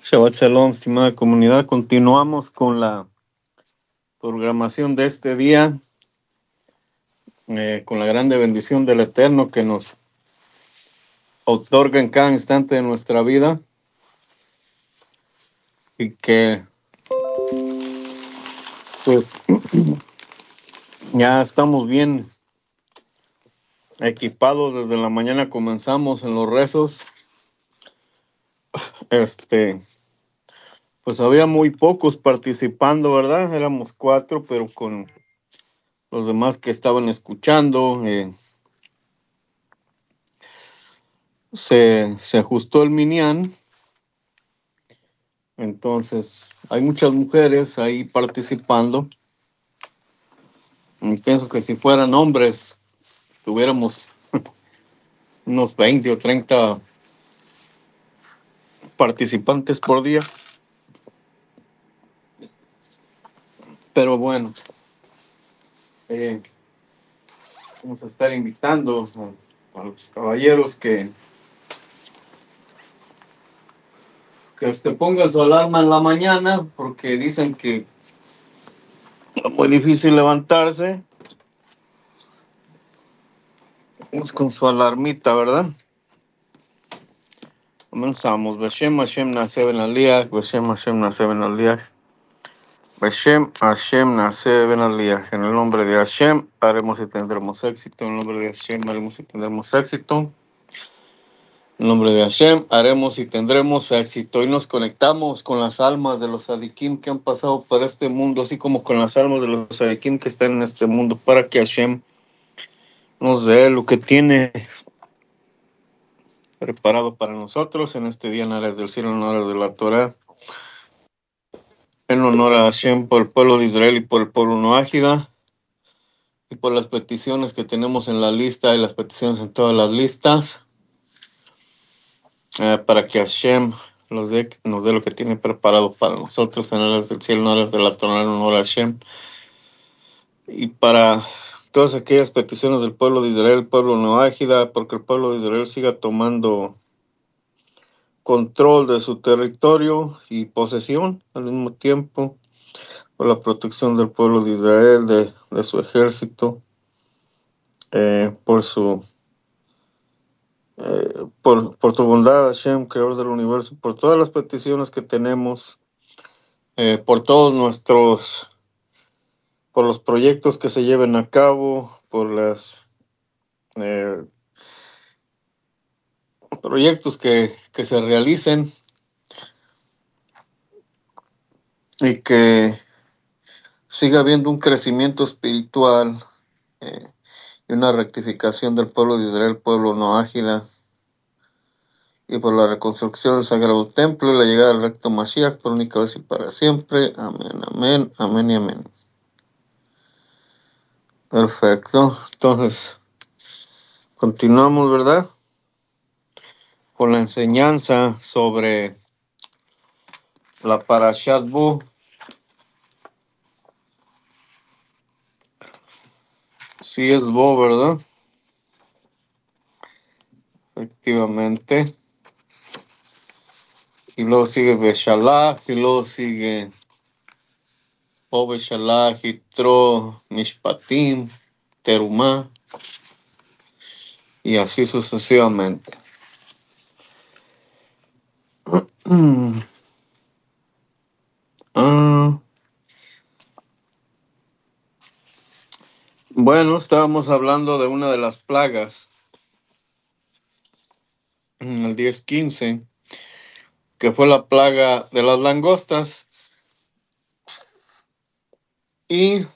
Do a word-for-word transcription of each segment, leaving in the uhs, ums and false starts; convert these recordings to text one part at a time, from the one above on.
Shabbat Shalom, estimada comunidad. Continuamos con la programación de este día, eh, con la grande bendición del Eterno que nos otorga en cada instante de nuestra vida y que pues ya estamos bien equipados. Desde la mañana comenzamos en los rezos. Este, pues había muy pocos participando, ¿verdad? Éramos cuatro, pero con los demás que estaban escuchando, eh, se, se ajustó el minyan. Entonces, hay muchas mujeres ahí participando. Y pienso que si fueran hombres, tuviéramos unos veinte o treinta participantes por día. Pero bueno, eh, vamos a estar invitando a, a los caballeros que, que este, pongan su alarma en la mañana, porque dicen que es muy difícil levantarse. Vamos con su alarmita, ¿verdad? Comenzamos. Beshem Hashem Naseh Ben Aliach, Beshem Hashem Naseh Ben Aliach, Beshem Hashem Naseh Ben Aliach. En el nombre de Hashem haremos y tendremos éxito. En el nombre de Hashem haremos y tendremos éxito. En el nombre de Hashem haremos y tendremos éxito. Y nos conectamos con las almas de los sadikim que han pasado por este mundo, así como con las almas de los sadikim que están en este mundo, para que Hashem nos dé lo que tiene preparado para nosotros en este día en áreas del cielo, en áreas de la Torah, en honor a Hashem por el pueblo de Israel y por el pueblo noágida, y por las peticiones que tenemos en la lista y las peticiones en todas las listas, eh, para que Hashem nos dé, nos dé lo que tiene preparado para nosotros en áreas del cielo, en áreas de la Torah, en honor a Hashem, y para todas aquellas peticiones del pueblo de Israel, el pueblo noágida, porque el pueblo de Israel siga tomando control de su territorio y posesión al mismo tiempo, por la protección del pueblo de Israel, de, de su ejército, eh, por su eh, por, por tu bondad, Hashem, creador del universo, por todas las peticiones que tenemos, eh, por todos nuestros, por los proyectos que se lleven a cabo, por las eh, proyectos que, que se realicen, y que siga habiendo un crecimiento espiritual, eh, y una rectificación del pueblo de Israel, pueblo noágida, y por la reconstrucción del Sagrado Templo y la llegada del recto Mashiach por única vez y para siempre. Amén, amén, amén y amén. Perfecto. Entonces, continuamos, ¿verdad? Con la enseñanza sobre la Parashat Bo. Sí es Bo, ¿verdad? Efectivamente. Y luego sigue Beshalach, y luego sigue Bo Beshalach, Yitro, Mishpatim, Terumá, y así sucesivamente. ah, bueno, estábamos hablando de una de las plagas en el diez quince, que fue la plaga de las langostas. Y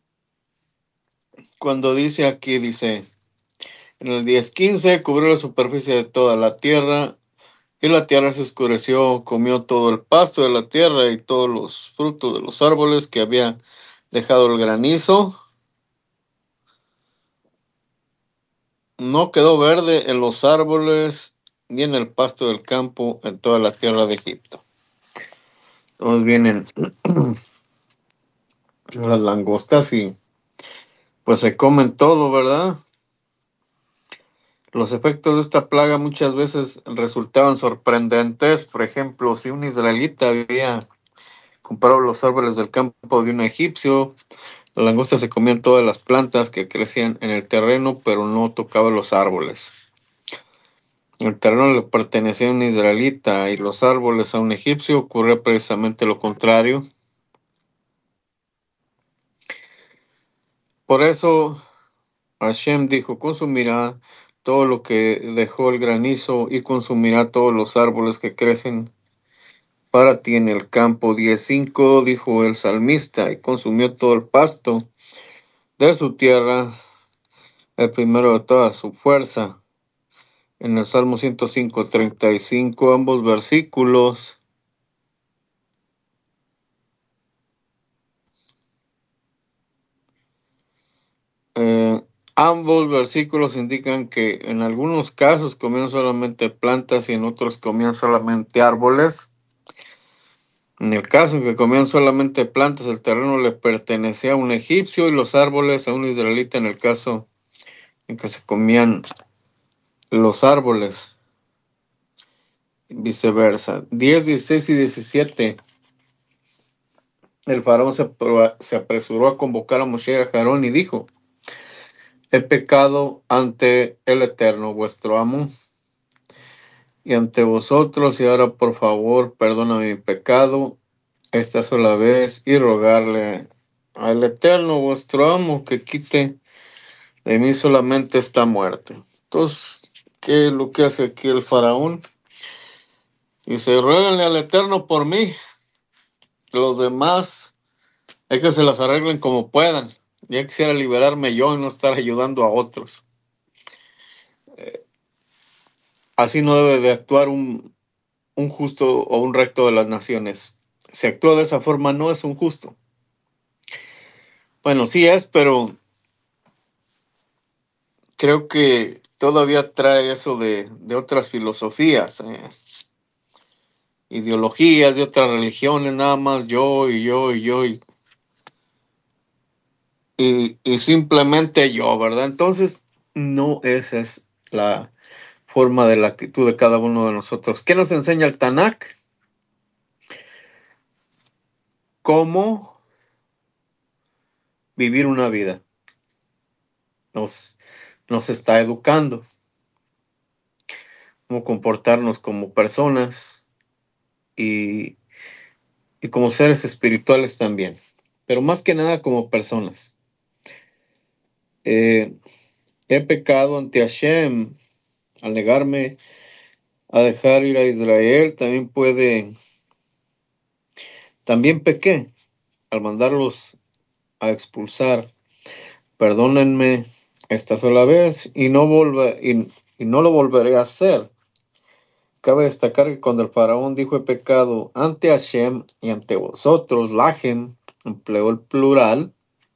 cuando dice aquí, dice, en el diez quince cubrió la superficie de toda la tierra, y la tierra se oscureció, comió todo el pasto de la tierra y todos los frutos de los árboles que había dejado el granizo. No quedó verde en los árboles ni en el pasto del campo en toda la tierra de Egipto. Entonces vienen las langostas y pues se comen todo, ¿verdad? Los efectos de esta plaga muchas veces resultaban sorprendentes. Por ejemplo, si un israelita había comprado los árboles del campo de un egipcio, las langostas se comían todas las plantas que crecían en el terreno, pero no tocaban los árboles. El terreno le pertenecía a un israelita y los árboles a un egipcio. Ocurrió precisamente lo contrario. Por eso Hashem dijo: consumirá todo lo que dejó el granizo y consumirá todos los árboles que crecen para ti en el campo. diez cinco dijo el salmista: y consumió todo el pasto de su tierra, el primero de toda su fuerza. En el Salmo ciento cinco, treinta y cinco, ambos versículos eh, ambos versículos indican que en algunos casos comían solamente plantas y en otros comían solamente árboles. En el caso en que comían solamente plantas, el terreno le pertenecía a un egipcio y los árboles a un israelita. En el caso en que se comían los árboles, viceversa. diez, dieciséis y diecisiete. El faraón se, se apresuró a convocar a Moshe y a Aarón y dijo: he pecado ante el Eterno, vuestro amo, y ante vosotros, y ahora por favor perdona mi pecado esta sola vez, y rogarle al Eterno, vuestro amo, que quite de mí solamente esta muerte. Entonces, ¿qué es lo que hace aquí el faraón? Dice: ruéganle al Eterno por mí, los demás hay que se las arreglen como puedan. Ya quisiera liberarme yo y no estar ayudando a otros. Eh, así no debe de actuar un, un justo o un recto de las naciones. Si actúa de esa forma, no es un justo. Bueno, sí es, pero creo que todavía trae eso de, de otras filosofías, eh, ideologías de otras religiones, nada más yo y yo y yo y, y, y simplemente yo, ¿verdad? Entonces, no esa es la forma de la actitud de cada uno de nosotros. ¿Qué nos enseña el Tanakh? Cómo vivir una vida. Nos, nos está educando, cómo comportarnos como personas y, y como seres espirituales también, pero más que nada como personas. Eh, he pecado ante Hashem al negarme a dejar ir a Israel. También puede, también pequé al mandarlos a expulsar. Perdónenme esta sola vez y no, volve, y, y no lo volveré a hacer. Cabe destacar que cuando el faraón dijo: he pecado ante Hashem y ante vosotros, Lahem empleó el plural,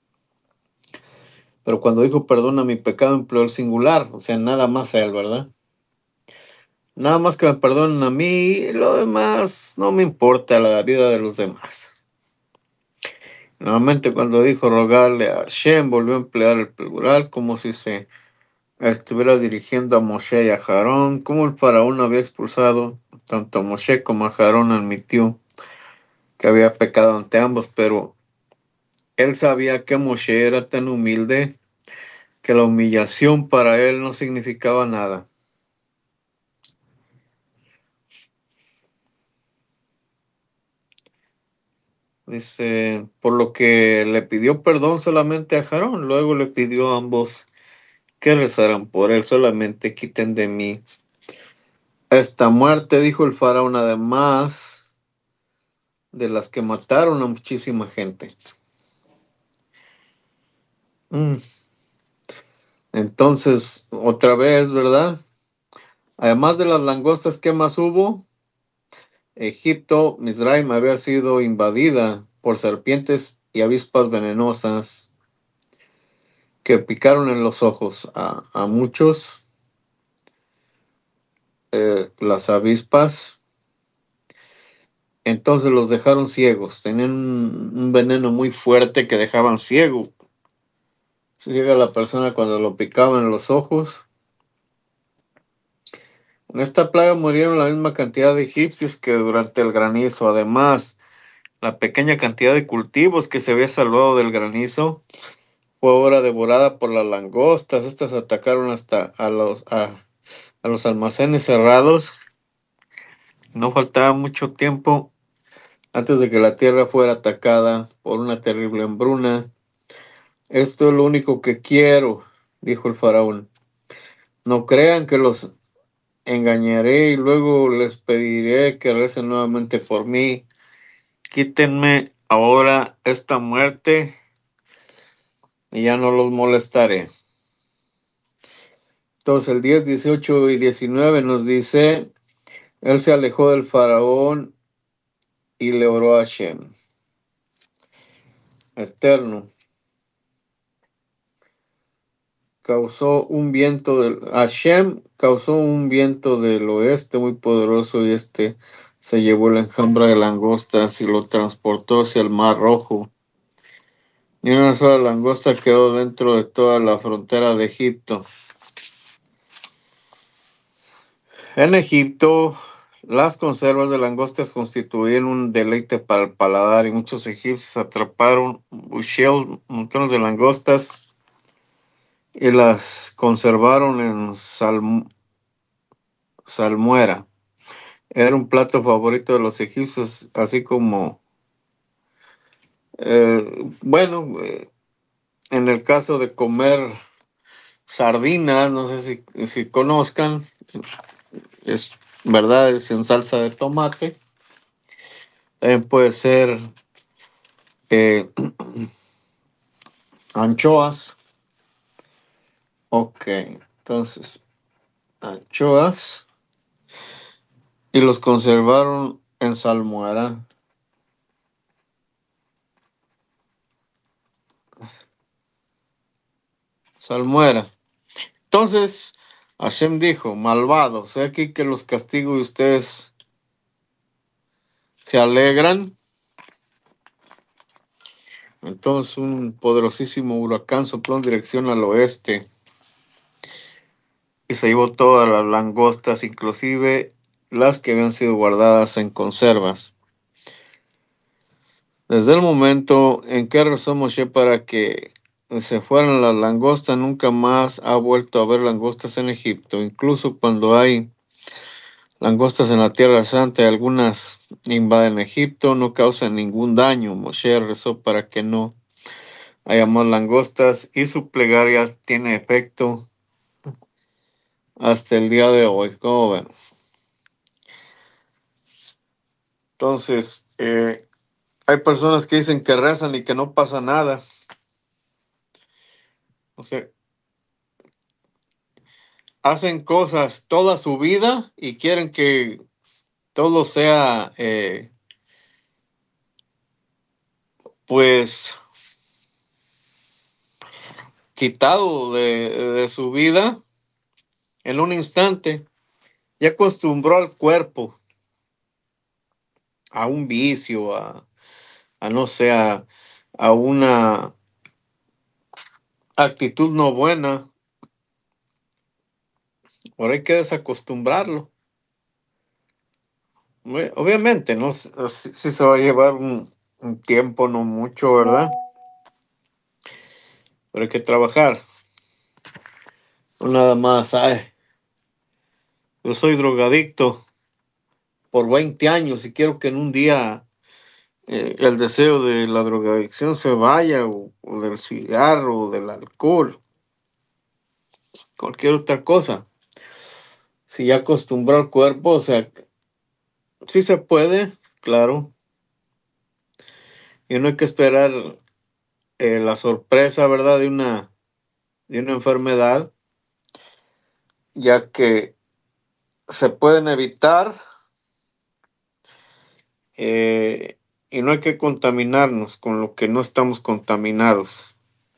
pero cuando dijo perdona mi pecado empleó el singular, o sea, nada más a él, ¿verdad? Nada más que me perdonen a mí, y lo demás no me importa la vida de los demás. Nuevamente, cuando dijo rogarle a Hashem, volvió a emplear el plural como si se estuviera dirigiendo a Moshe y a Aarón. Como el faraón había expulsado tanto a Moshe como a Aarón, admitió que había pecado ante ambos, pero él sabía que Moshe era tan humilde que la humillación para él no significaba nada. Dice, por lo que le pidió perdón solamente a Aarón, luego le pidió a ambos que rezaran por él. Solamente quiten de mí esta muerte, dijo el faraón, además de las que mataron a muchísima gente. Mm. Entonces, otra vez, ¿verdad? Además de las langostas, ¿qué más hubo? Egipto, Misraim, había sido invadida por serpientes y avispas venenosas que picaron en los ojos a, a muchos. Eh, las avispas, entonces los dejaron ciegos. Tenían un, un veneno muy fuerte que dejaban ciego. Ciega la persona cuando lo picaban en los ojos. En esta plaga murieron la misma cantidad de egipcios que durante el granizo. Además, la pequeña cantidad de cultivos que se había salvado del granizo fue ahora devorada por las langostas. Estas atacaron hasta a los, a, a los almacenes cerrados. No faltaba mucho tiempo antes de que la tierra fuera atacada por una terrible hambruna. Esto es lo único que quiero, dijo el faraón. No crean que los engañaré y luego les pediré que recen nuevamente por mí. Quítenme ahora esta muerte y ya no los molestaré. Entonces el diez, dieciocho y diecinueve nos dice, él se alejó del faraón y le oró a Hashem. Eterno, causó un viento del Hashem causó un viento del oeste muy poderoso y este se llevó la enjambra de langostas y lo transportó hacia el Mar Rojo. Ni una sola langosta quedó dentro de toda la frontera de Egipto. En Egipto, las conservas de langostas constituían un deleite para el paladar y muchos egipcios atraparon bushel, montones de langostas y las conservaron en salm salmuera. Era un plato favorito de los egipcios, así como, eh, bueno, eh, en el caso de comer sardinas, no sé si, si conozcan, es verdad, es en salsa de tomate. También puede ser eh, anchoas. Ok, entonces, anchoas. Y los conservaron en salmuera. Salmuera. Entonces, Hashem dijo, malvados, he aquí que los castigo y ustedes se alegran. Entonces un poderosísimo huracán sopló en dirección al oeste y se llevó todas las langostas, inclusive las que habían sido guardadas en conservas. Desde el momento en que rezó Moshe para que se fueran las langostas, nunca más ha vuelto a haber langostas en Egipto. Incluso cuando hay langostas en la Tierra Santa y algunas invaden Egipto, no causan ningún daño. Moshe rezó para que no haya más langostas y su plegaria tiene efecto hasta el día de hoy. ¿Cómo ven? Entonces, eh, hay personas que dicen que rezan y que no pasa nada. O sea, hacen cosas toda su vida y quieren que todo sea, eh, pues, quitado de, de su vida en un instante. Ya acostumbró al cuerpo a un vicio, a, a no sé, a, a una actitud no buena. Ahora hay que desacostumbrarlo. Obviamente, ¿no? Sí, sí se va a llevar un, un tiempo, no mucho, ¿verdad? Pero hay que trabajar. No nada más, ay, yo soy drogadicto por veinte años y quiero que en un día eh, el deseo de la drogadicción se vaya, o, o del cigarro, o del alcohol, cualquier otra cosa. Si ya acostumbró al cuerpo, o sea, sí se puede, claro. Y no hay que esperar eh, la sorpresa, ¿verdad? De una, de una enfermedad, ya que se pueden evitar eh, y no hay que contaminarnos con lo que no estamos contaminados.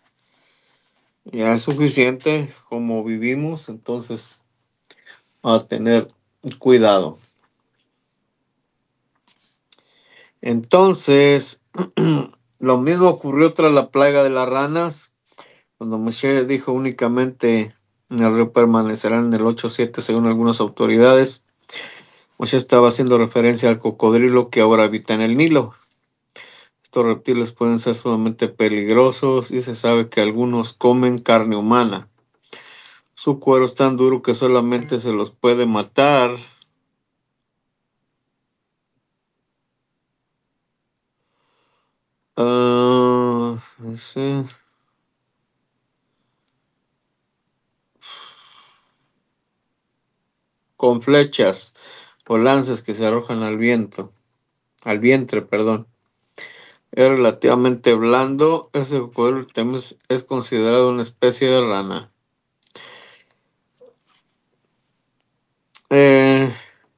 Ya es suficiente como vivimos, entonces a tener cuidado. Entonces, lo mismo ocurrió tras la plaga de las ranas, cuando Moshe dijo únicamente El río permanecerá en el ocho siete según algunas autoridades. Moshe estaba haciendo referencia al cocodrilo que ahora habita en el Nilo. Estos reptiles pueden ser sumamente peligrosos y se sabe que algunos comen carne humana. Su cuero es tan duro que solamente se los puede matar uh, sí. con flechas o lanzas que se arrojan al viento, al vientre, perdón. Es relativamente blando. Ese cocodrilo también es, es considerado una especie de rana. Eh,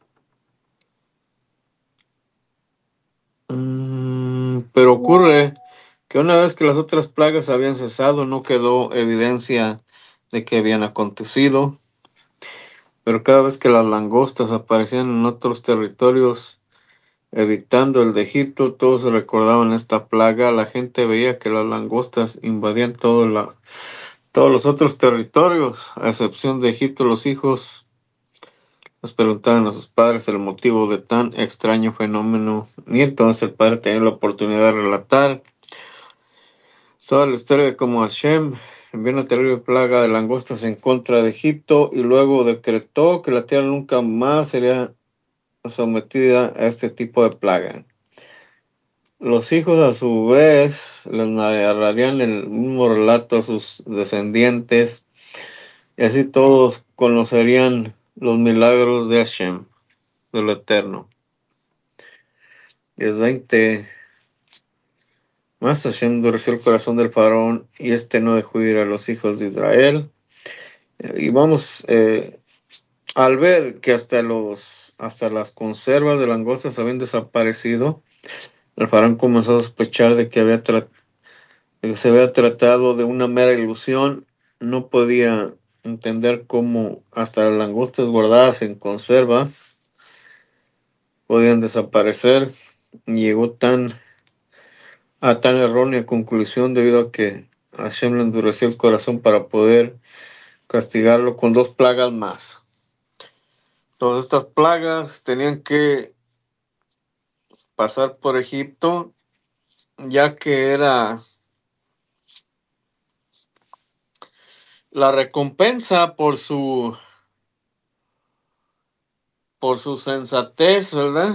mm, pero ocurre que una vez que las otras plagas habían cesado, no quedó evidencia de que habían acontecido, pero cada vez que las langostas aparecían en otros territorios, evitando el de Egipto, todos recordaban esta plaga. La gente veía que las langostas invadían todo la, todos los otros territorios, a excepción de Egipto. Los hijos les preguntaban a sus padres el motivo de tan extraño fenómeno, y entonces el padre tenía la oportunidad de relatar toda la historia de cómo Hashem envió una terrible plaga de langostas en contra de Egipto y luego decretó que la tierra nunca más sería sometida a este tipo de plaga. Los hijos, a su vez, les narrarían el mismo relato a sus descendientes, y así todos conocerían los milagros de Hashem, de lo eterno. diez veinte. Más Hashem endureció el corazón del faraón y este no dejó ir a los hijos de Israel. Y vamos, eh, al ver que hasta los hasta las conservas de langostas habían desaparecido, el faraón comenzó a sospechar de que había tra- de que se había tratado de una mera ilusión. No podía entender cómo hasta las langostas guardadas en conservas podían desaparecer. Y llegó tan a tan errónea conclusión debido a que Hashem le endureció el corazón para poder castigarlo con dos plagas más. Todas estas plagas tenían que pasar por Egipto, ya que era la recompensa por su por su sensatez, ¿verdad?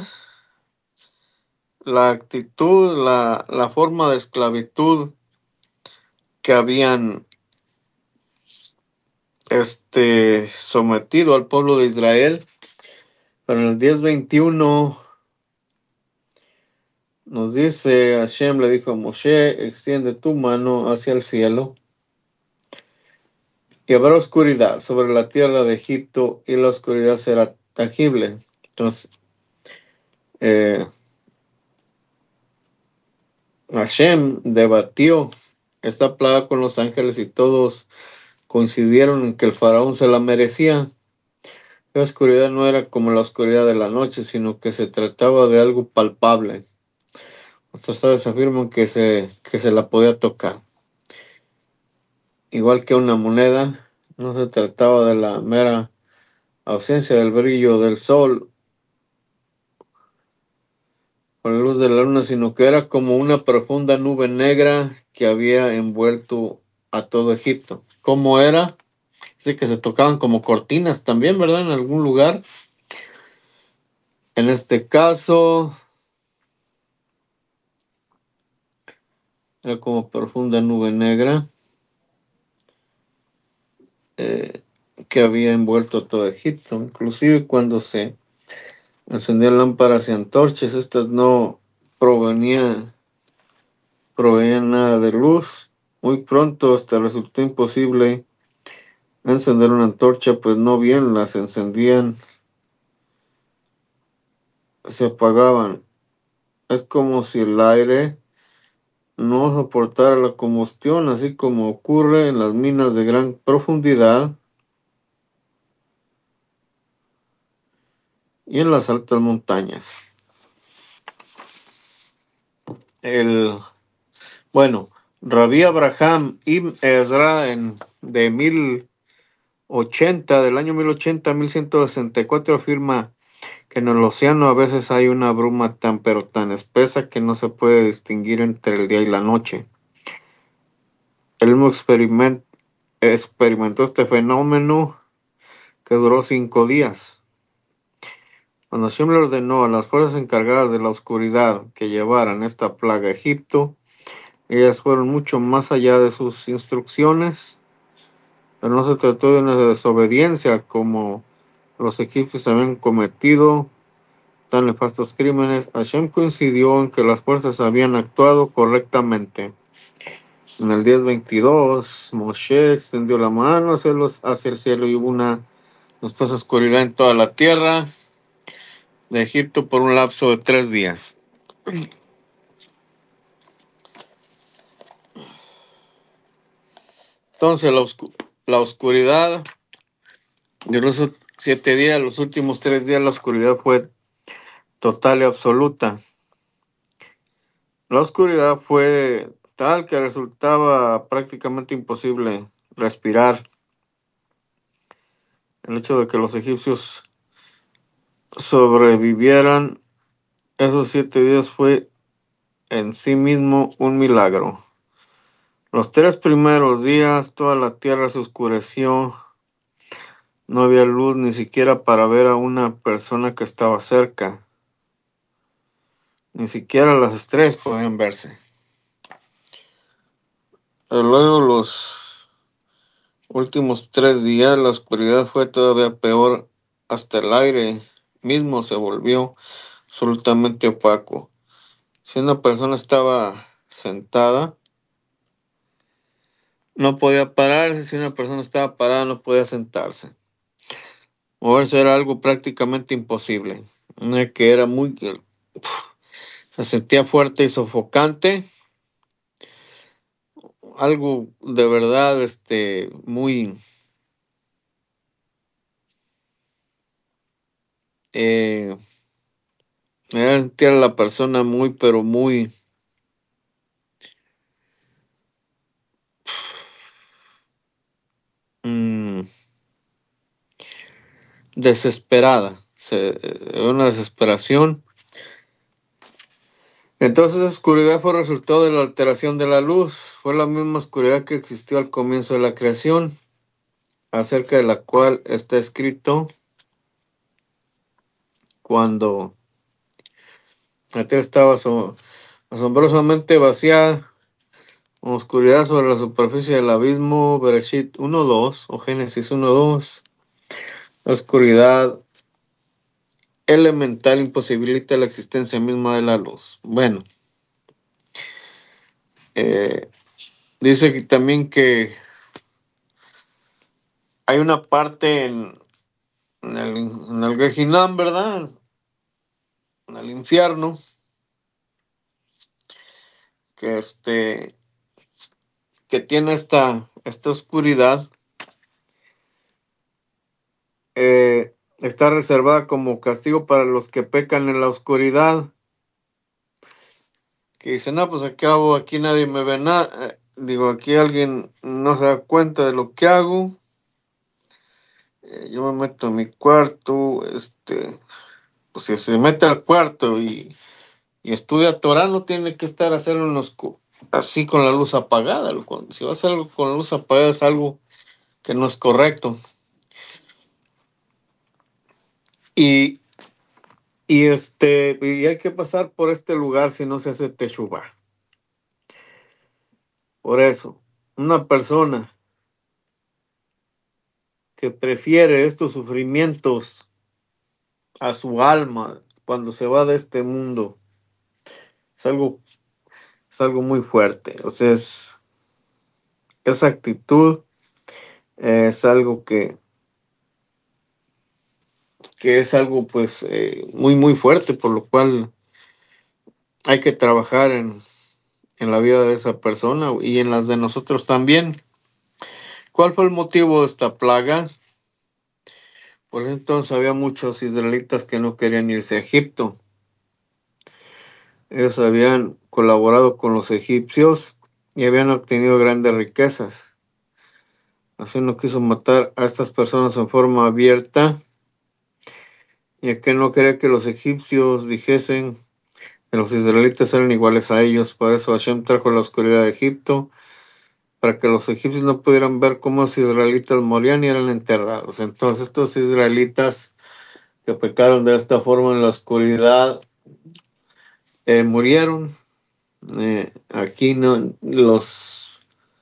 La actitud, la, la forma de esclavitud que habían este, sometido al pueblo de Israel. Pero en el diez veintiuno nos dice, Hashem le dijo a Moshe, extiende tu mano hacia el cielo y habrá oscuridad sobre la tierra de Egipto y la oscuridad será tangible. Entonces, eh, Hashem debatió esta plaga con los ángeles y todos coincidieron en que el faraón se la merecía. La oscuridad no era como la oscuridad de la noche, sino que se trataba de algo palpable. Otros sabios afirman que se, que se la podía tocar. Igual que una moneda, no se trataba de la mera ausencia del brillo del sol o la luz de la luna, sino que era como una profunda nube negra que había envuelto a todo Egipto. ¿Cómo era? Sí, que se tocaban como cortinas también, ¿verdad? En algún lugar. En este caso, era como profunda nube negra eh, que había envuelto todo Egipto. Inclusive cuando se encendían lámparas y antorchas, estas no provenían, provenían nada de luz. Muy pronto hasta resultó imposible encender una antorcha, pues no bien las encendían, se apagaban. Es como si el aire no soportara la combustión, así como ocurre en las minas de gran profundidad y en las altas montañas. El, bueno, Rabí Abraham Ibn Ezra en, de mil ochenta, del año mil ochenta a mil ciento sesenta y cuatro, afirma que en el océano a veces hay una bruma tan pero tan espesa que no se puede distinguir entre el día y la noche. Él mismo experiment, experimentó este fenómeno que duró cinco días. Cuando Hashem le ordenó a las fuerzas encargadas de la oscuridad que llevaran esta plaga a Egipto, ellas fueron mucho más allá de sus instrucciones, pero no se trató de una desobediencia como los egipcios habían cometido tan nefastos crímenes. Hashem coincidió en que las fuerzas habían actuado correctamente. En el diez veintidós, Moshe extendió la mano hacia, los, hacia el cielo y hubo una espesa oscuridad en toda la tierra de Egipto por un lapso de tres días. Entonces la, oscu la oscuridad de los siete días, los últimos tres días, la oscuridad fue total y absoluta. La oscuridad fue tal que resultaba prácticamente imposible respirar. El hecho de que los egipcios sobrevivieran esos siete días fue en sí mismo un milagro. Los tres primeros días toda la tierra se oscureció. No había luz ni siquiera para ver a una persona que estaba cerca. Ni siquiera las estrellas podían verse. Y luego los últimos tres días la oscuridad fue todavía peor. Hasta el aire mismo se volvió absolutamente opaco. Si una persona estaba sentada, no podía pararse. Si una persona estaba parada, no podía sentarse. Moverse era algo prácticamente imposible. Que era muy... Se sentía fuerte y sofocante. Algo de verdad, este, muy... Eh, era sentir a la persona muy, pero muy... Mmm, desesperada. Se, una desesperación. Entonces la oscuridad fue resultado de la alteración de la luz. Fue la misma oscuridad que existió al comienzo de la creación, acerca de la cual está escrito: cuando la tierra estaba so, asombrosamente vacía, oscuridad sobre la superficie del abismo. Bereshit uno dos o Génesis uno dos. La oscuridad elemental imposibilita la existencia misma de la luz. Bueno, eh, dice que también que hay una parte en, en el, en el Gehinam, ¿verdad? En el infierno, que este que tiene esta, esta oscuridad, eh, está reservada como castigo para los que pecan en la oscuridad. Que dicen, no, pues aquí hago, aquí nadie me ve nada. Eh, digo, aquí alguien no se da cuenta de lo que hago. Eh, yo me meto en mi cuarto, este, pues si se mete al cuarto y, y estudia Torah, no tiene que estar hacerlo en los, así con la luz apagada. Si va a hacer algo con la luz apagada es algo que no es correcto. Y, y este, y hay que pasar por este lugar si no se hace teshuvah. Por eso, una persona que prefiere estos sufrimientos a su alma cuando se va de este mundo, es algo, es algo muy fuerte. O sea, es, esa actitud eh, es algo que, que es algo pues eh, muy, muy fuerte, por lo cual hay que trabajar en, en la vida de esa persona y en las de nosotros también. ¿Cuál fue el motivo de esta plaga? Por entonces había muchos israelitas que no querían irse a Egipto. Ellos habían colaborado con los egipcios y habían obtenido grandes riquezas. Así no quiso matar a estas personas en forma abierta, ya que no quería que los egipcios dijesen que los israelitas eran iguales a ellos. Por eso Hashem trajo la oscuridad de Egipto, para que los egipcios no pudieran ver cómo los israelitas morían y eran enterrados. Entonces estos israelitas que pecaron de esta forma en la oscuridad eh, murieron. Eh, aquí no los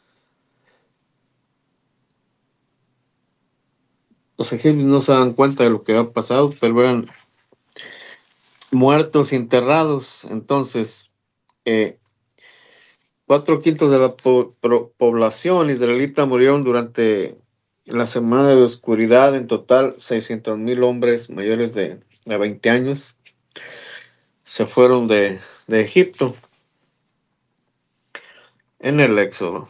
los egipcios no se dan cuenta de lo que ha pasado, pero eran muertos y enterrados. Entonces eh, cuatro quintos de la po pro población israelita murieron durante la semana de oscuridad. En total, seiscientos mil hombres mayores de, de veinte años se fueron de, de Egipto en el Éxodo.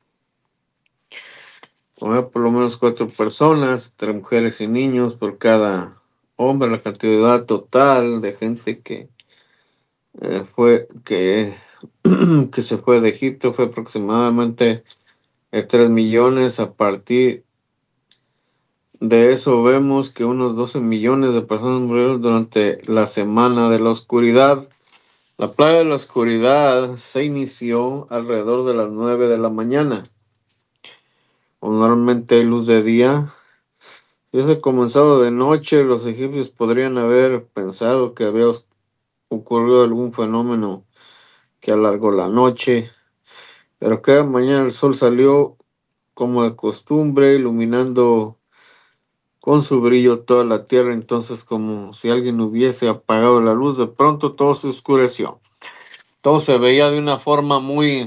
Había por lo menos cuatro personas, tres mujeres y niños por cada hombre. La cantidad total de gente que eh, fue que, que se fue de Egipto fue aproximadamente de tres millones. A partir de eso vemos que unos doce millones de personas murieron durante la semana de la oscuridad. La plaga de la oscuridad se inició alrededor de las nueve de la mañana. Normalmente hay luz de día. Si hubiese comenzado de noche, los egipcios podrían haber pensado que había ocurrido algún fenómeno que alargó la noche, pero cada mañana el sol salió como de costumbre, iluminando con su brillo toda la tierra. Entonces, como si alguien hubiese apagado la luz, de pronto todo se oscureció. Todo se veía de una forma muy,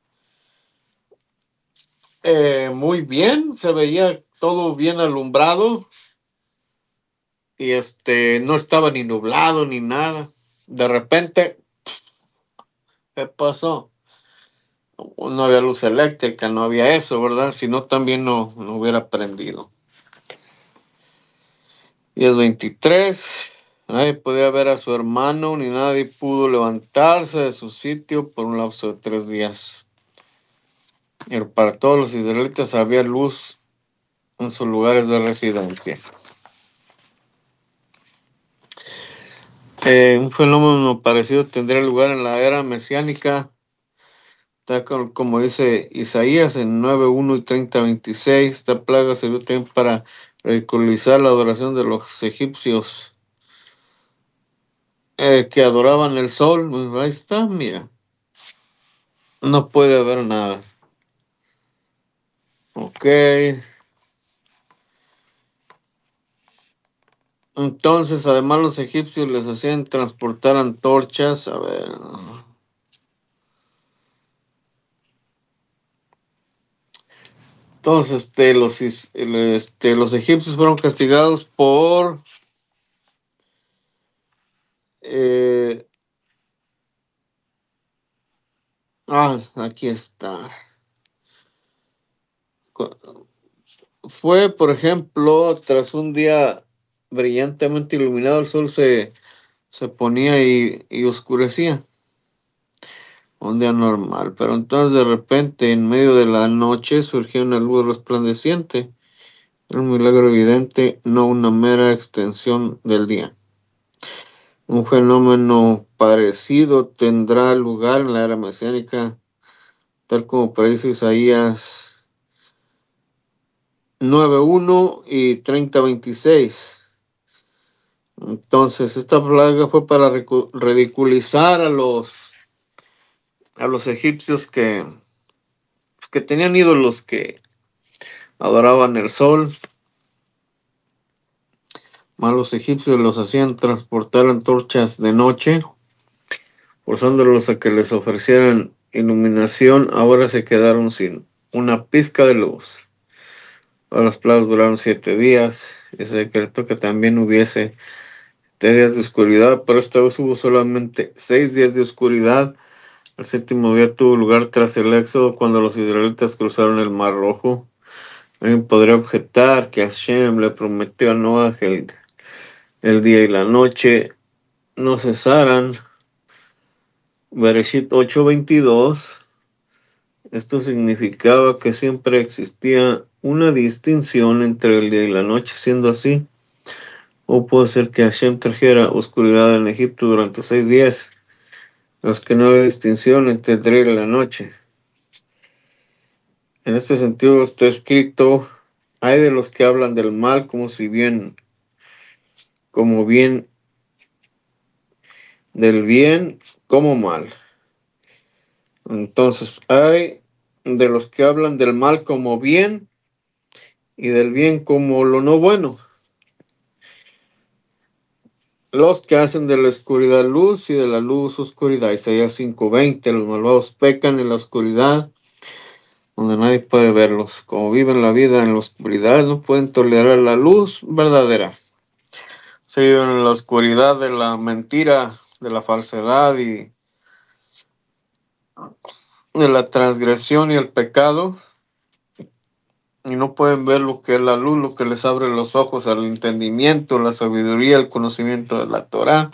eh, muy bien, se veía todo bien alumbrado y este no estaba ni nublado ni nada. De repente, ¿qué pasó? No había luz eléctrica, no había eso, ¿verdad? Si no, también no, no hubiera prendido. diez veintitrés, nadie podía ver a su hermano, ni nadie pudo levantarse de su sitio por un lapso de tres días. Pero para todos los israelitas había luz en sus lugares de residencia. Eh, un fenómeno parecido tendría lugar en la era mesiánica, tal como dice Isaías en nueve uno y treinta veintiséis. Esta plaga sirvió también para ridiculizar la adoración de los egipcios eh, que adoraban el sol. Pues ahí está, mira, no puede haber nada. Ok. Entonces, además, los egipcios les hacían transportar antorchas. A ver. Entonces, este, los, este, los egipcios fueron castigados por eh, ah, aquí está. Fue, por ejemplo, tras un día brillantemente iluminado, el sol se, se ponía y, y oscurecía. Un día normal, pero entonces de repente, en medio de la noche, surgió una luz resplandeciente. Era un milagro evidente, no una mera extensión del día. Un fenómeno parecido tendrá lugar en la era mesiánica, tal como predice Isaías nueve uno y treinta veintiséis. Entonces, esta plaga fue para ridiculizar a los, a los egipcios que, que tenían ídolos que adoraban el sol. Más los egipcios los hacían transportar antorchas de noche, forzándolos a que les ofrecieran iluminación. Ahora se quedaron sin una pizca de luz. Las plagas duraron siete días y se decretó que también hubiese siete días de oscuridad, pero esta vez hubo solamente seis días de oscuridad. El séptimo día tuvo lugar tras el éxodo, cuando los israelitas cruzaron el Mar Rojo. Alguien podría objetar que Hashem le prometió a Noah que el, el día y la noche no cesaran. Bereshit ocho veintidós. Esto significaba que siempre existía una distinción entre el día y la noche, siendo así. O puede ser que Hashem trajera oscuridad en Egipto durante seis días, los que no hay distinción entre el día y la noche. En este sentido está escrito, hay de los que hablan del mal como si bien, como bien, del bien como mal. Entonces, hay de los que hablan del mal como bien y del bien como lo no bueno. Los que hacen de la oscuridad luz y de la luz oscuridad. Isaías cinco veinte, los malvados pecan en la oscuridad, donde nadie puede verlos. Como viven la vida en la oscuridad, no pueden tolerar la luz verdadera. Se viven en la oscuridad de la mentira, de la falsedad y de la transgresión y el pecado. Y no pueden ver lo que es la luz, lo que les abre los ojos al entendimiento, la sabiduría, el conocimiento de la Torah.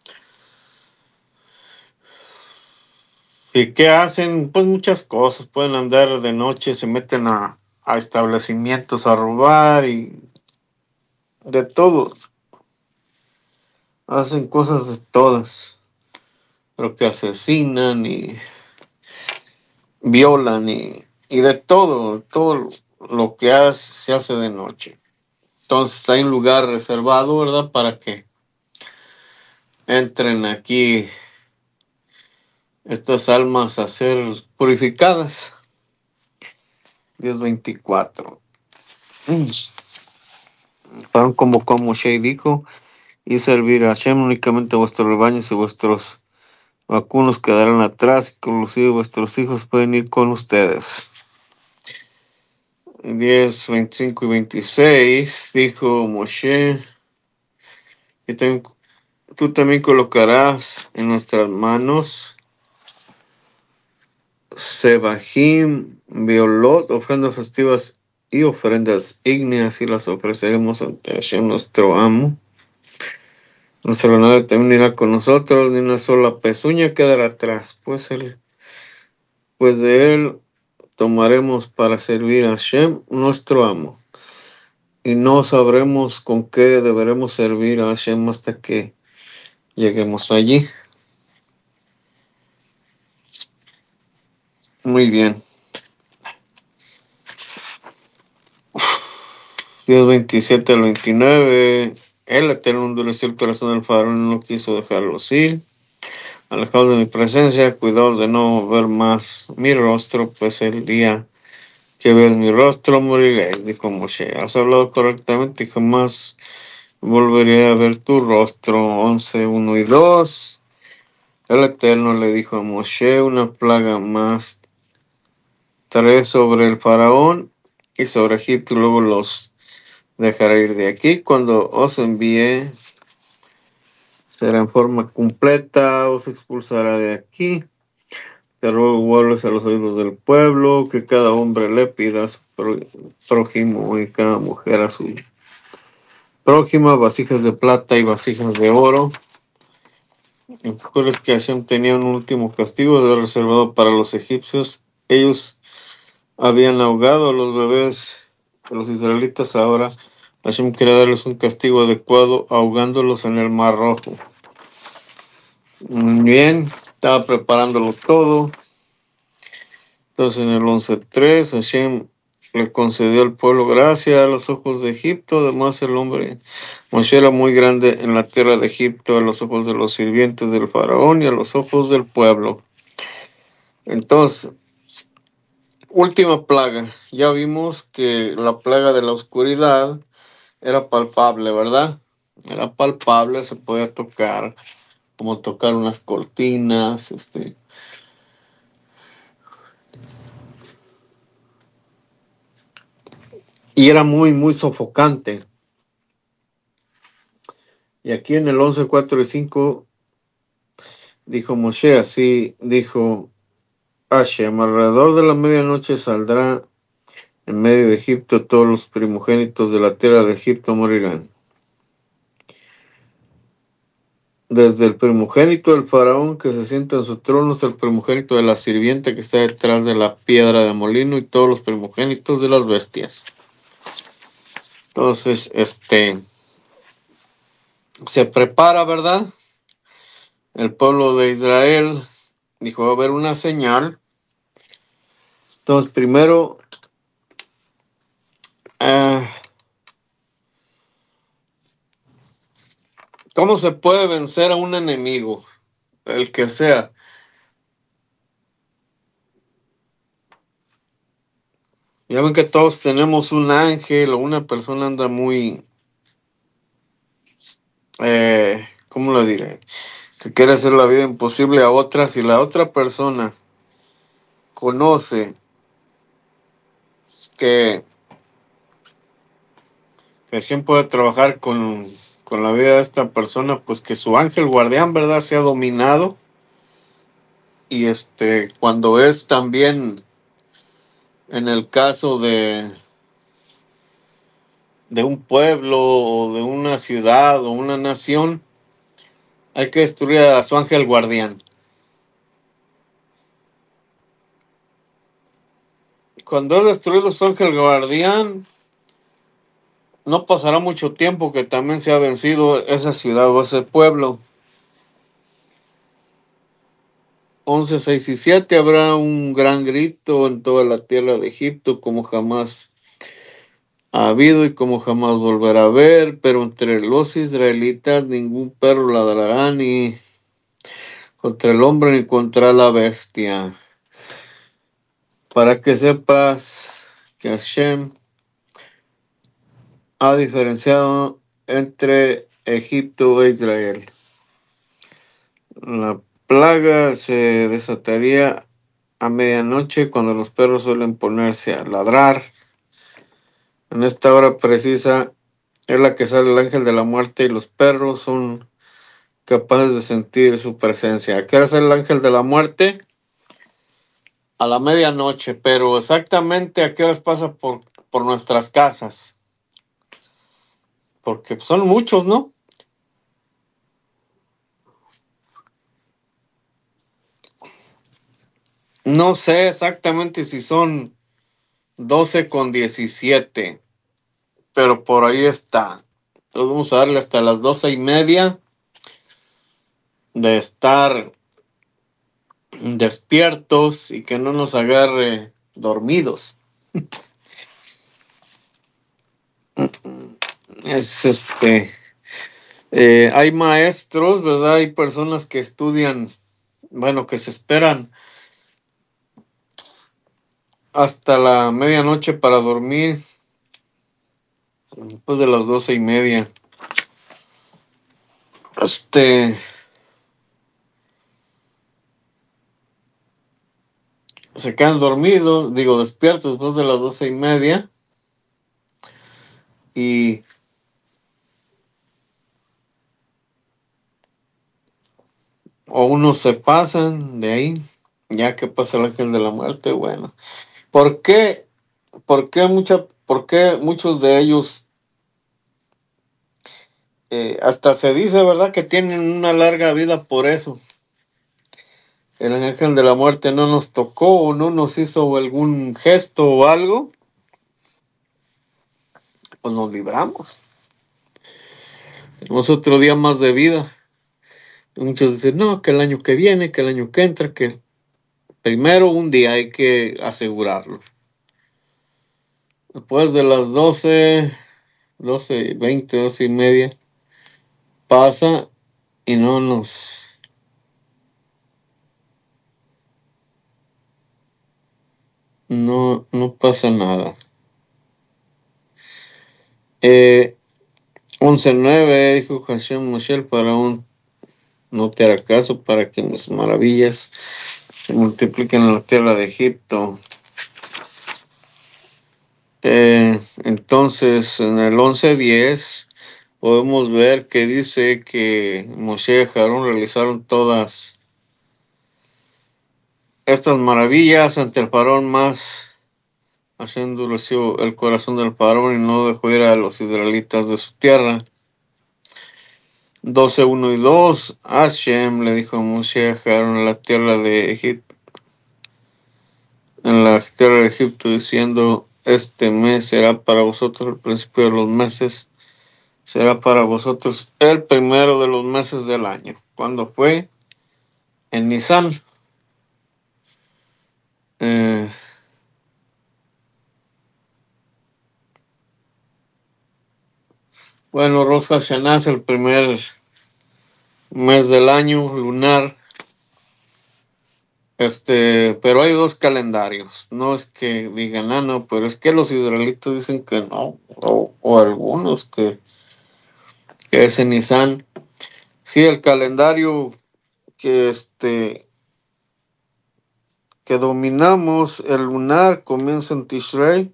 ¿Y qué hacen? Pues muchas cosas. Pueden andar de noche, se meten a, a establecimientos a robar y de todo. Hacen cosas de todas. Pero que asesinan y violan y, y de todo. Todo lo que hace, se hace de noche. Entonces hay un lugar reservado, ¿verdad? Para que entren aquí estas almas a ser purificadas. diez veinticuatro. Fueron como como Moshe dijo, y servir a Hashem únicamente vuestros rebaños y vuestros vacunos quedarán atrás, inclusive vuestros hijos pueden ir con ustedes. diez, veinticinco y veintiséis dijo Moshe, y también, tú también colocarás en nuestras manos Sebahim, Violot, ofrendas festivas y ofrendas ígneas, y las ofreceremos ante Hashem nuestro amo. Nuestro ganado también irá con nosotros, ni una sola pezuña quedará atrás, pues, él, pues de él tomaremos para servir a Hashem nuestro amo. Y no sabremos con qué deberemos servir a Hashem hasta que lleguemos allí. Muy bien. diez veintisiete al veintinueve. El Eterno endureció el corazón del faraón y no quiso dejarlos ir. Alejados de mi presencia, cuidados de no ver más mi rostro, pues el día que veas mi rostro moriré, dijo Moshe. Has hablado correctamente y jamás volveré a ver tu rostro. once, uno y dos. El Eterno le dijo a Moshe, una plaga más traeré sobre el faraón y sobre Egipto, y luego los dejaré ir de aquí. Cuando os envíe, será en forma completa, os expulsará de aquí. Te ruego vuelves a los oídos del pueblo, que cada hombre le pida a su prójimo y cada mujer a su prójima vasijas de plata y vasijas de oro. En es que Hashem tenía un último castigo reservado para los egipcios. Ellos habían ahogado a los bebés de los israelitas. Ahora Hashem quería darles un castigo adecuado, ahogándolos en el Mar Rojo. Bien, estaba preparándolo todo. Entonces en el once tres, Hashem le concedió al pueblo gracia a los ojos de Egipto. Además el hombre Moshe era muy grande en la tierra de Egipto, a los ojos de los sirvientes del faraón y a los ojos del pueblo. Entonces, última plaga. Ya vimos que la plaga de la oscuridad era palpable, ¿verdad? Era palpable, se podía tocar, como tocar unas cortinas, este... y era muy, muy sofocante. Y aquí en el once, cuatro y cinco dijo Moshe, así dijo Hashem, alrededor de la medianoche saldrá en medio de Egipto, todos los primogénitos de la tierra de Egipto morirán. desde el primogénito del faraón que se sienta en su trono hasta el primogénito de la sirvienta que está detrás de la piedra de molino y todos los primogénitos de las bestias. Entonces, este, se prepara, ¿verdad? El pueblo de Israel dijo, va a haber una señal. Entonces, primero, uh, ¿cómo se puede vencer a un enemigo? El que sea. Ya ven que todos tenemos un ángel o una persona anda muy, eh, ¿cómo lo diré? Que quiere hacer la vida imposible a otra. Si la otra persona conoce que, que siempre puede trabajar con, con la vida de esta persona, pues que su ángel guardián, ¿verdad?, sea dominado. Y este, cuando es también en el caso de, de un pueblo o de una ciudad o una nación, hay que destruir a su ángel guardián. Cuando es destruido su ángel guardián, no pasará mucho tiempo que también se ha vencido esa ciudad o ese pueblo. once, seis y siete, habrá un gran grito en toda la tierra de Egipto como jamás ha habido y como jamás volverá a haber, pero entre los israelitas ningún perro ladrará ni contra el hombre ni contra la bestia. Para que sepas que Hashem ha diferenciado entre Egipto e Israel. La plaga se desataría a medianoche cuando los perros suelen ponerse a ladrar. En esta hora precisa es la que sale el ángel de la muerte y los perros son capaces de sentir su presencia. ¿A qué hora sale el ángel de la muerte? A la medianoche, pero exactamente a qué horas pasa por, por nuestras casas. Porque son muchos, ¿no? No sé exactamente si son doce con diecisiete, pero por ahí está. Entonces vamos a darle hasta las doce y media de estar despiertos y que no nos agarre dormidos. Es este, eh, hay maestros, ¿verdad? Hay personas que estudian, bueno, que se esperan hasta la medianoche para dormir, después de las doce y media. Este, se quedan dormidos, digo, despiertos después de las doce y media y o unos se pasan de ahí, ya que pasa el ángel de la muerte. Bueno, ¿por qué? ¿Por qué, mucha, por qué muchos de ellos eh, hasta se dice, ¿verdad?, que tienen una larga vida por eso? El ángel de la muerte no nos tocó o no nos hizo algún gesto o algo, pues nos libramos. Tenemos otro día más de vida. Muchos dicen, no, que el año que viene, que el año que entra, que primero un día hay que asegurarlo. Después de las doce, doce, veinte, doce y media, pasa y no nos... No, no pasa nada. Eh, once nueve, dijo Hashem Moshe al faraón, no te hará caso para que mis maravillas se multipliquen en la tierra de Egipto. Eh, entonces, en el once diez podemos ver que dice que Moshe y Aarón realizaron todas estas maravillas ante el faraón, más Hashem endureció el corazón del faraón y no dejó ir a los israelitas de su tierra. doce, uno y dos. Hashem le dijo a Moshe a Aarón en la tierra de Egipto, en la tierra de Egipto, diciendo: este mes será para vosotros el principio de los meses, será para vosotros el primero de los meses del año. ¿Cuándo fue? En Nisan. Eh, bueno, Rosh Hashanah es el primer mes del año lunar. Este, pero hay dos calendarios. No es que digan, ah, no, pero es que los israelitas dicen que no, o, o algunos que, que es en Nisan. Sí, el calendario que este que dominamos, el lunar, comienza en Tishrei,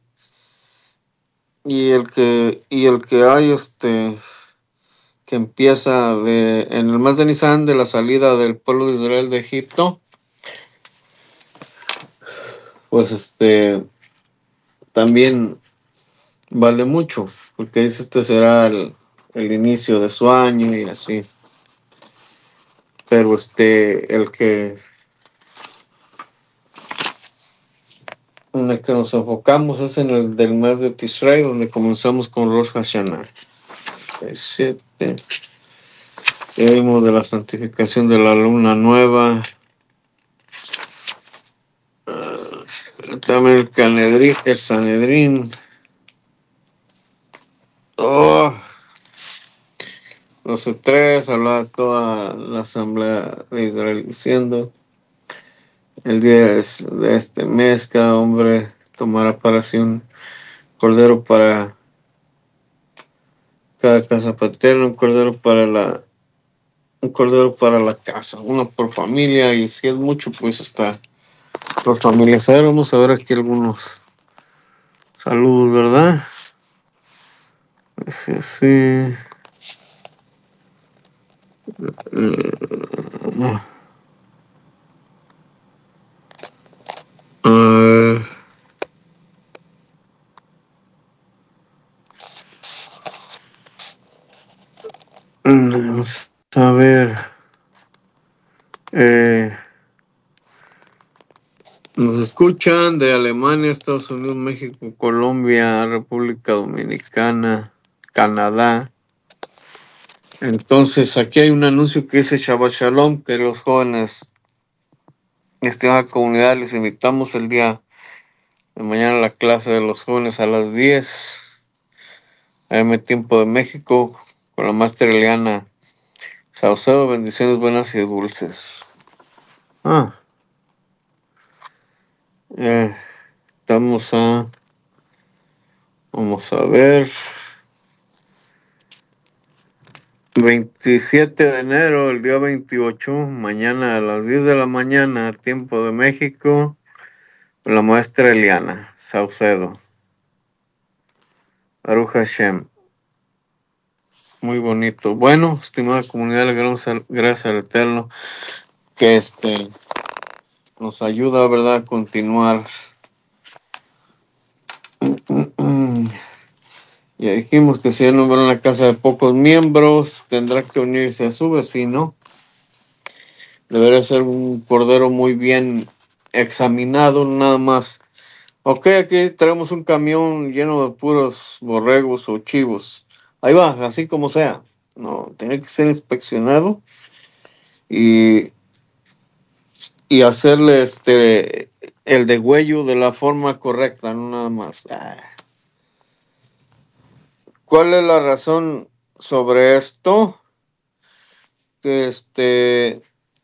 y el que y el que hay este que empieza de en el mes de Nisan, de la salida del pueblo de Israel de Egipto, pues este también vale mucho, porque dice este será el, el inicio de su año y así. Pero este, el que en el que nos enfocamos es en el del mes de Tishrei, donde comenzamos con Rosh Hashanah. Siete. Ya vimos de la santificación de la luna nueva. Uh, también el Canedrín, el Sanedrín. Oh, doce tres, hablaba toda la asamblea de Israel diciendo: el día de este mes cada hombre tomará para sí un cordero para cada casa paterna, un cordero para la un cordero para la casa, uno por familia, y si es mucho, pues hasta por familias. A ver, vamos a ver aquí algunos saludos, ¿verdad? Sí, sí. Uh, uh, vamos a ver. Eh, nos escuchan de Alemania, Estados Unidos, México, Colombia, República Dominicana, Canadá. Entonces, aquí hay un anuncio que dice Shabbat Shalom, que los jóvenes, estimada comunidad, les invitamos el día de mañana a la clase de los jóvenes a las diez, A M tiempo de México, con la maestra Eliana Saucedo. Bendiciones buenas y dulces. Ah, eh, estamos a, vamos a ver, veintisiete de enero, el día veintiocho, mañana a las diez de la mañana, tiempo de México, con la maestra Eliana Saucedo. Baruch Hashem. Muy bonito. Bueno, estimada comunidad, le damos gracias al Eterno que este nos ayuda, ¿verdad?, a continuar. Ya dijimos que si el hombre en una casa de pocos miembros, tendrá que unirse a su vecino. Debería ser un cordero muy bien examinado, nada más. Ok, aquí tenemos un camión lleno de puros borregos o chivos. Ahí va, así como sea. No, tiene que ser inspeccionado y, y hacerle este el degüello de la forma correcta, no nada más. Ah. ¿Cuál es la razón sobre esto? Que este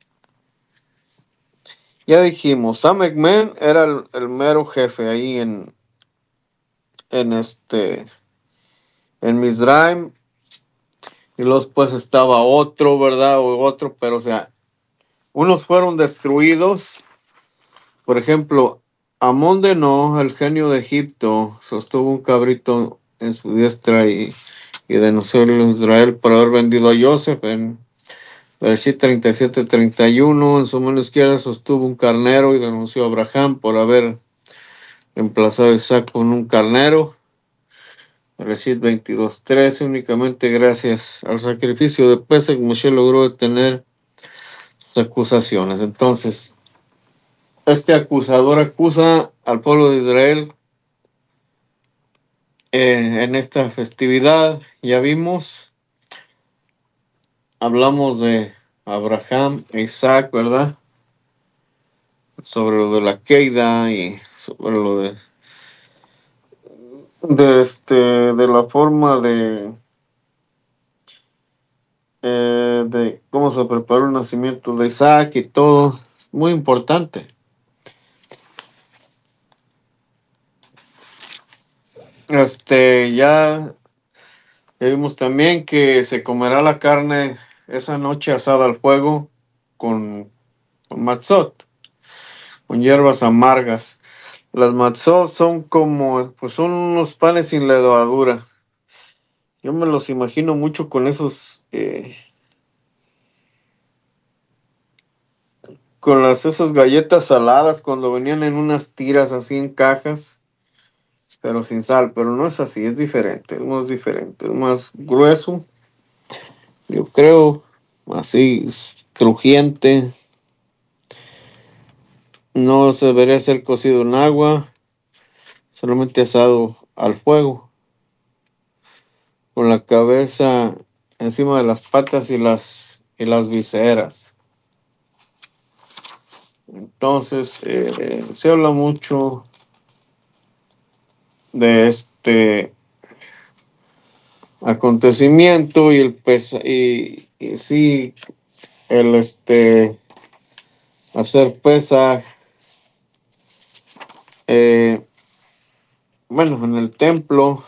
ya dijimos, Samek Men era el, el mero jefe ahí en en este en Mizraim, y luego pues estaba otro, ¿verdad? O otro, pero o sea, unos fueron destruidos. Por ejemplo, Amón de No, el genio de Egipto, sostuvo un cabrito en su diestra y, y denunció a Israel por haber vendido a Joseph. En Bereshit treinta y siete treinta y uno, en su mano izquierda sostuvo un carnero y denunció a Abraham por haber emplazado a Isaac con un carnero. Bereshit veintidós trece, únicamente gracias al sacrificio de Pesach, Moshe logró detener sus acusaciones. Entonces, este acusador acusa al pueblo de Israel eh, en esta festividad. Ya vimos, hablamos de Abraham e Isaac, ¿verdad? Sobre lo de la queida y sobre lo de, de, este, de la forma de, eh, de cómo se preparó el nacimiento de Isaac y todo. Muy importante. Este, ya, ya vimos también que se comerá la carne esa noche asada al fuego con, con matzot, con hierbas amargas. Las matzot son como, pues son unos panes sin levadura. Yo me los imagino mucho con esos, eh, con las esas galletas saladas cuando venían en unas tiras así en cajas, pero sin sal. Pero no es así, es diferente, es más diferente, es más grueso. Yo creo, así crujiente. No se debería ser cocido en agua, solamente asado al fuego, con la cabeza encima de las patas y las, y las viseras. Entonces, eh, se habla mucho de este acontecimiento y el pesa y, y sí, el este hacer Pesaj, eh, bueno, en el templo,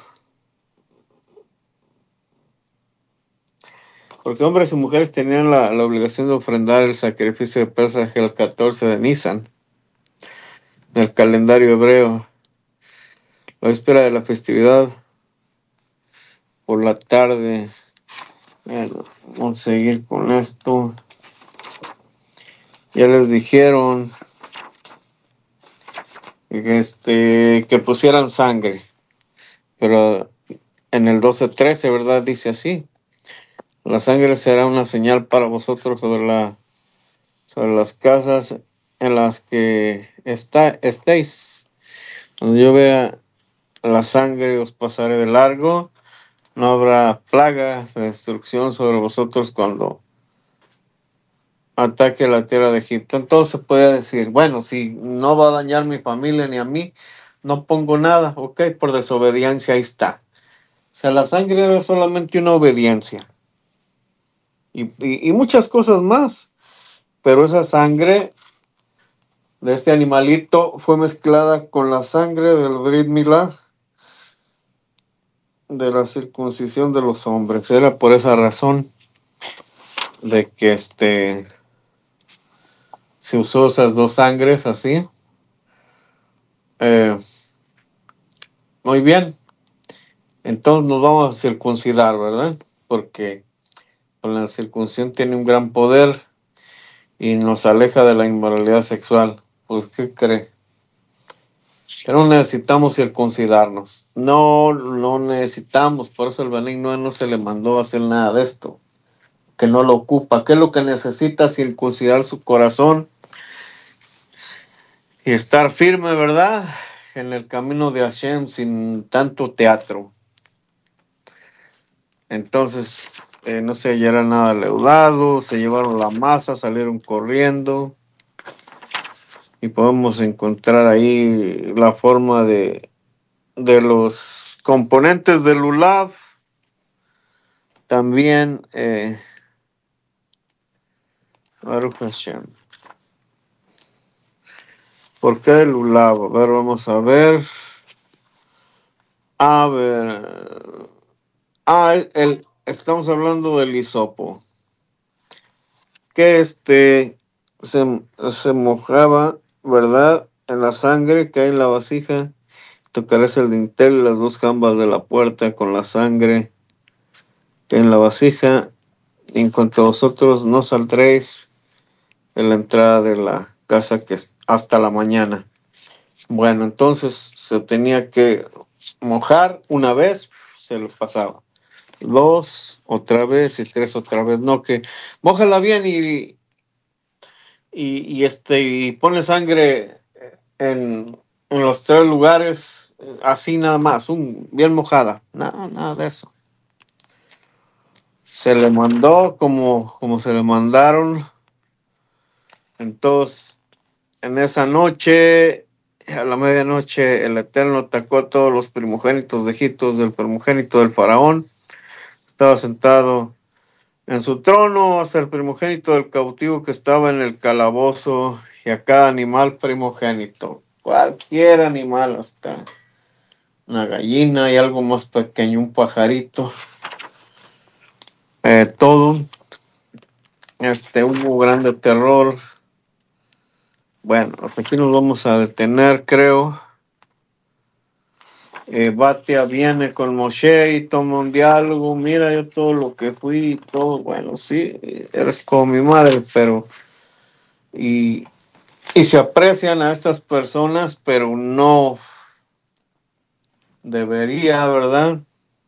porque hombres y mujeres tenían la, la obligación de ofrendar el sacrificio de Pesaj el catorce de Nisan, del calendario hebreo, la víspera de la festividad, por la tarde. Bueno, vamos a seguir con esto. Ya les dijeron que, este, que pusieran sangre, pero en el doce trece, ¿verdad? Dice así: la sangre será una señal para vosotros sobre, la, sobre las casas en las que está, estéis. Cuando yo vea la sangre, os pasaré de largo. No habrá plaga de destrucción sobre vosotros cuando ataque la tierra de Egipto. Entonces se puede decir, bueno, si no va a dañar mi familia ni a mí, no pongo nada. Ok, por desobediencia ahí está. O sea, la sangre era solamente una obediencia. Y, y, y muchas cosas más. Pero esa sangre de este animalito fue mezclada con la sangre del Brit Milá, de la circuncisión de los hombres. Era por esa razón de que este se usó esas dos sangres así. Eh, muy bien. Entonces nos vamos a circuncidar, ¿verdad? Porque con la circuncisión tiene un gran poder y nos aleja de la inmoralidad sexual. Pues, ¿qué cree? Que no necesitamos circuncidarnos. No, no necesitamos. Por eso el benigno no se le mandó a hacer nada de esto, que no lo ocupa. ¿Qué es lo que necesita? Circuncidar su corazón y estar firme, ¿verdad? En el camino de Hashem sin tanto teatro. Entonces, eh, no se hallará nada leudado, se llevaron la masa, salieron corriendo. Y podemos encontrar ahí la forma de, de los componentes del lulav. También, eh, Baruch Hashem. ¿Por qué el lulav? A ver, vamos a ver. A ver. Ah, el, estamos hablando del hisopo. Que este se, se mojaba, ¿verdad? En la sangre que hay en la vasija. Tocarás el dintel y las dos jambas de la puerta con la sangre que hay en la vasija. En cuanto a vosotros no saldréis de la entrada de la casa que es hasta la mañana. Bueno, entonces se tenía que mojar una vez, se le pasaba. Dos otra vez y tres otra vez. No, que mójala bien y, y, y este y ponle sangre en, en los tres lugares, así nada más, un, bien mojada. Nada, nada de eso. Se le mandó como, como se le mandaron. Entonces, en esa noche, a la medianoche, el Eterno atacó a todos los primogénitos de Egipto, del primogénito del faraón. Estaba sentado en su trono hasta el primogénito del cautivo que estaba en el calabozo y a cada animal primogénito. Cualquier animal, hasta una gallina y algo más pequeño, un pajarito. Eh, todo. Este, hubo grande terror. Bueno, aquí nos vamos a detener, creo. Eh, Batia viene con Moshe y toma un diálogo. Mira, yo todo lo que fui y todo. Bueno, sí, eres como mi madre, pero. Y, y se aprecian a estas personas, pero no debería, ¿verdad?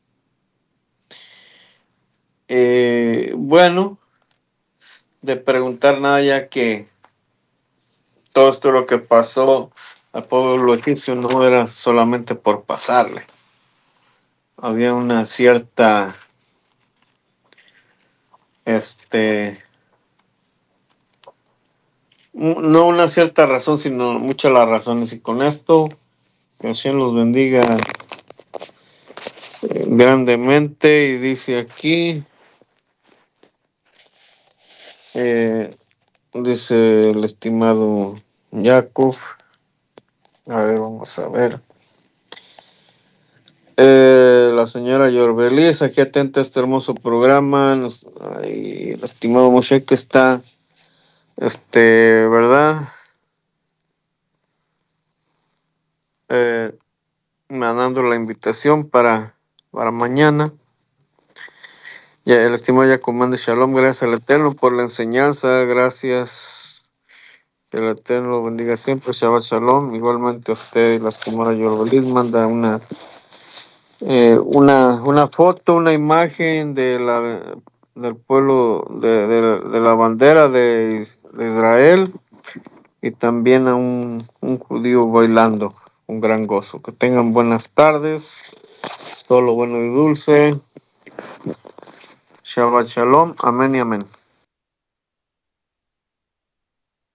Eh, bueno, de preguntar nada, ya que todo esto lo que pasó al pueblo egipcio no era solamente por pasarle. Había una cierta, este, no una cierta razón, sino muchas las razones. Y con esto, que Hashem los bendiga eh, grandemente. Y dice aquí, eh, dice el estimado Jacob, a ver, vamos a ver. Eh, la señora Yorbelis, aquí atenta a este hermoso programa. Nos, ay, el estimado Moshe que está, este, ¿verdad? Eh, mandando la invitación para, para mañana. Ya, el estimado Jacob mande Shalom, gracias al Eterno por la enseñanza, gracias. Que el Eterno lo bendiga siempre. Shabbat Shalom. Igualmente a usted y la estimada Yorbelis manda una Eh, una, una foto, una imagen de la, del pueblo, de, de, de la bandera de, de Israel y también a un, un judío bailando, un gran gozo. Que tengan buenas tardes, todo lo bueno y dulce. Shabbat Shalom, amén y amén.